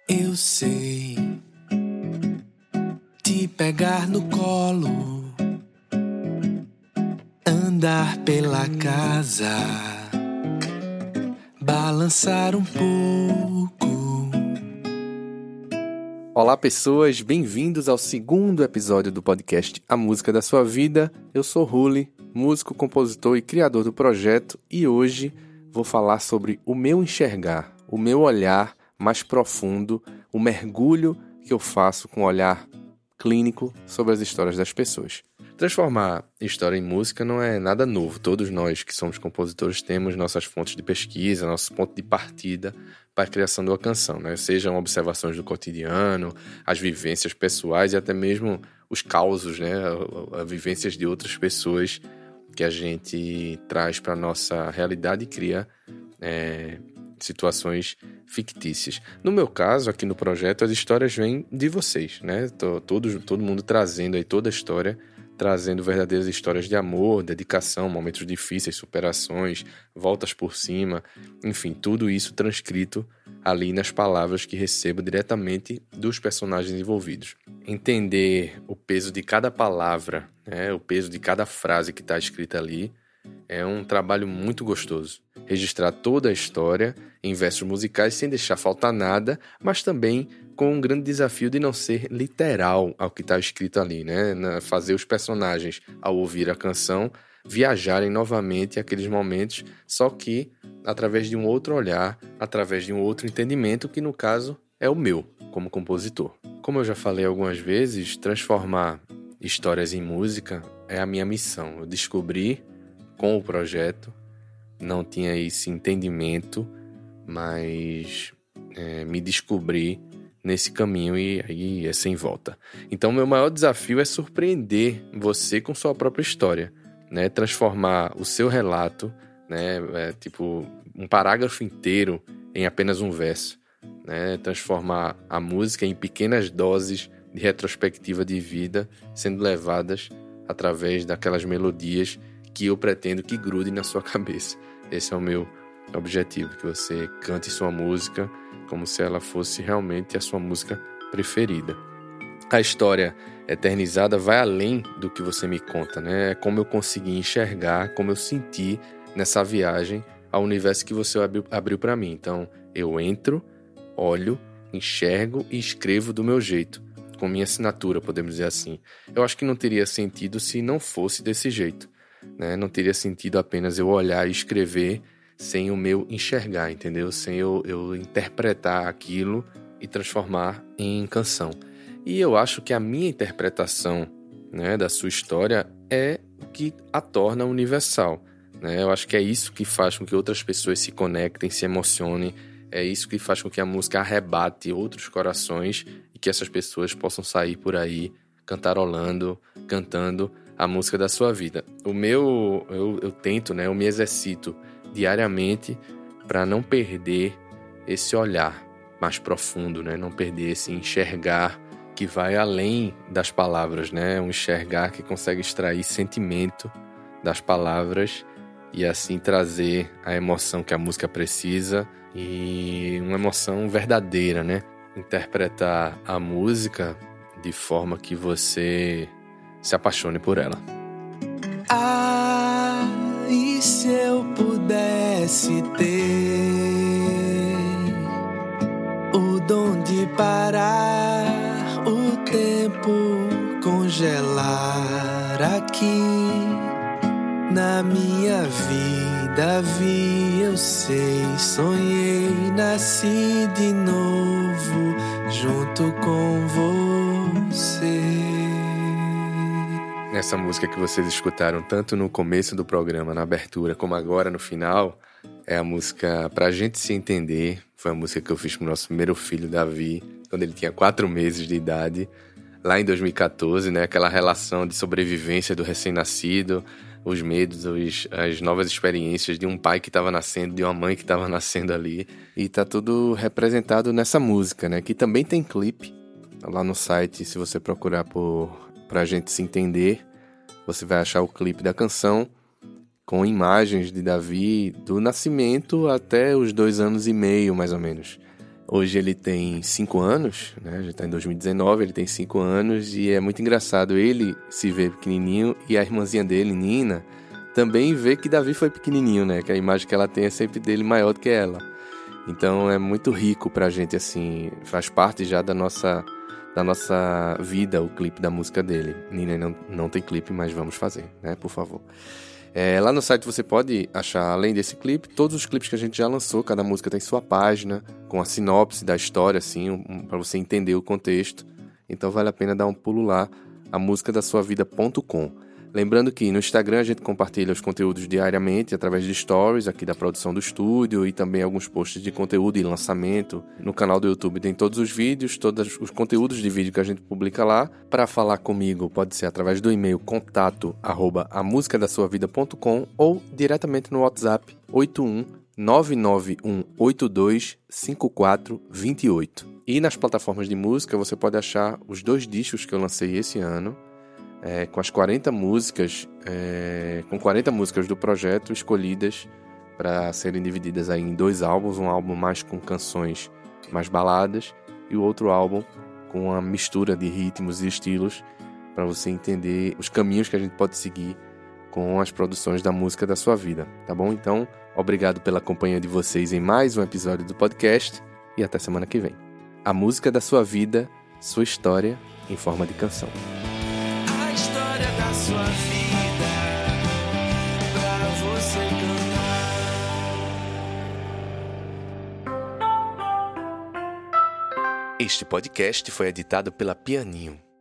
Eu sei te pegar no colo, andar pela casa, balançar um pouco. Olá pessoas, bem-vindos ao segundo episódio do podcast A Música da Sua Vida. Eu sou Ruli, músico, compositor e criador do projeto, e hoje vou falar sobre o meu enxergar, o meu olhar mais profundo, o mergulho que eu faço com o olhar clínico sobre as histórias das pessoas. Transformar história em música não é nada novo. Todos nós que somos compositores temos nossas fontes de pesquisa, nosso ponto de partida para a criação de uma canção, né? Sejam observações do cotidiano, as vivências pessoais e até mesmo os causos, né? As vivências de outras pessoas que a gente traz para a nossa realidade e cria situações fictícias. No meu caso, aqui no projeto, as histórias vêm de vocês, né? Todo mundo trazendo aí toda a história, trazendo verdadeiras histórias de amor, dedicação, momentos difíceis, superações, voltas por cima, enfim, tudo isso transcrito ali nas palavras que recebo diretamente dos personagens envolvidos. Entender o peso de cada palavra, né? O peso de cada frase que está escrita ali, é um trabalho muito gostoso. Registrar toda a história em versos musicais sem deixar faltar nada, mas também com um grande desafio de não ser literal ao que está escrito ali, né? Fazer os personagens, ao ouvir a canção, viajarem novamente àqueles momentos, só que através de um outro olhar, através de um outro entendimento, que no caso é o meu, como compositor. Como eu já falei algumas vezes, transformar histórias em música é a minha missão. Eu descobri com o projeto, não tinha esse entendimento, mas me descobri nesse caminho e aí é sem volta. Então, meu maior desafio é surpreender você com sua própria história, né? Transformar o seu relato, né? Tipo um parágrafo inteiro em apenas um verso, né? Transformar a música em pequenas doses de retrospectiva de vida sendo levadas através daquelas melodias que eu pretendo que grude na sua cabeça. Esse é o meu objetivo, que você cante sua música como se ela fosse realmente a sua música preferida. A história eternizada vai além do que você me conta, né? É como eu consegui enxergar, como eu senti nessa viagem ao universo que você abriu para mim. Então, eu entro, olho, enxergo e escrevo do meu jeito, com minha assinatura, podemos dizer assim. Eu acho que não teria sentido se não fosse desse jeito, né? Não teria sentido apenas eu olhar e escrever sem o meu enxergar, entendeu? Sem eu interpretar aquilo e transformar em canção. E eu acho que a minha interpretação, né, da sua história é o que a torna universal, né? Eu acho que é isso que faz com que outras pessoas se conectem, se emocionem, é isso que faz com que a música arrebate outros corações e que essas pessoas possam sair por aí cantarolando, cantando a música da sua vida. Eu tento, né? Eu me exercito diariamente para não perder esse olhar mais profundo, né? Não perder esse enxergar que vai além das palavras, né? Um enxergar que consegue extrair sentimento das palavras e assim trazer a emoção que a música precisa e uma emoção verdadeira, né? Interpretar a música de forma que você se apaixone por ela. Ah, e se eu pudesse ter o dom de parar o tempo, congelar aqui na minha vida, eu sei, sonhei, nasci de novo junto com você. Essa música que vocês escutaram tanto no começo do programa, na abertura, como agora no final, é a música Pra Gente Se Entender. Foi a música que eu fiz pro nosso primeiro filho, Davi, quando ele tinha 4 meses de idade, lá em 2014, né? Aquela relação de sobrevivência do recém-nascido, os medos, as novas experiências de um pai que estava nascendo, de uma mãe que estava nascendo ali. E tá tudo representado nessa música, né? Que também tem clipe lá no site, se você procurar Pra Gente Se Entender, você vai achar o clipe da canção com imagens de Davi do nascimento até os 2 anos e meio, mais ou menos. Hoje ele tem 5 anos, né? Já está em 2019, ele tem 5 anos e é muito engraçado ele se ver pequenininho e a irmãzinha dele, Nina, também vê que Davi foi pequenininho, né? Que a imagem que ela tem é sempre dele maior do que ela. Então é muito rico pra gente, assim, faz parte já da nossa vida o clipe da música dele. Nina não tem clipe, mas vamos fazer, né? Por favor. Lá no site você pode achar, além desse clipe, todos os clipes que a gente já lançou. Cada música tem sua página, com a sinopse da história, assim, para você entender o contexto. Então vale a pena dar um pulo lá, amusicadasuavida.com. Lembrando que no Instagram a gente compartilha os conteúdos diariamente através de stories aqui da produção do estúdio e também alguns posts de conteúdo e lançamento. No canal do YouTube tem todos os vídeos, todos os conteúdos de vídeo que a gente publica lá. Para falar comigo pode ser através do e-mail contato@amusicadasuavida.com ou diretamente no WhatsApp 81991825428. E nas plataformas de música você pode achar os 2 discos que eu lancei esse ano, com as 40 músicas, com 40 músicas do projeto escolhidas para serem divididas aí em 2 álbuns, um álbum mais com canções mais baladas e o outro álbum com uma mistura de ritmos e estilos para você entender os caminhos que a gente pode seguir com as produções da música da sua vida, tá bom? Então, obrigado pela companhia de vocês em mais um episódio do podcast e até semana que vem. A música da sua vida, sua história em forma de canção. Da sua vida pra você cantar. Este podcast foi editado pela Pianinho.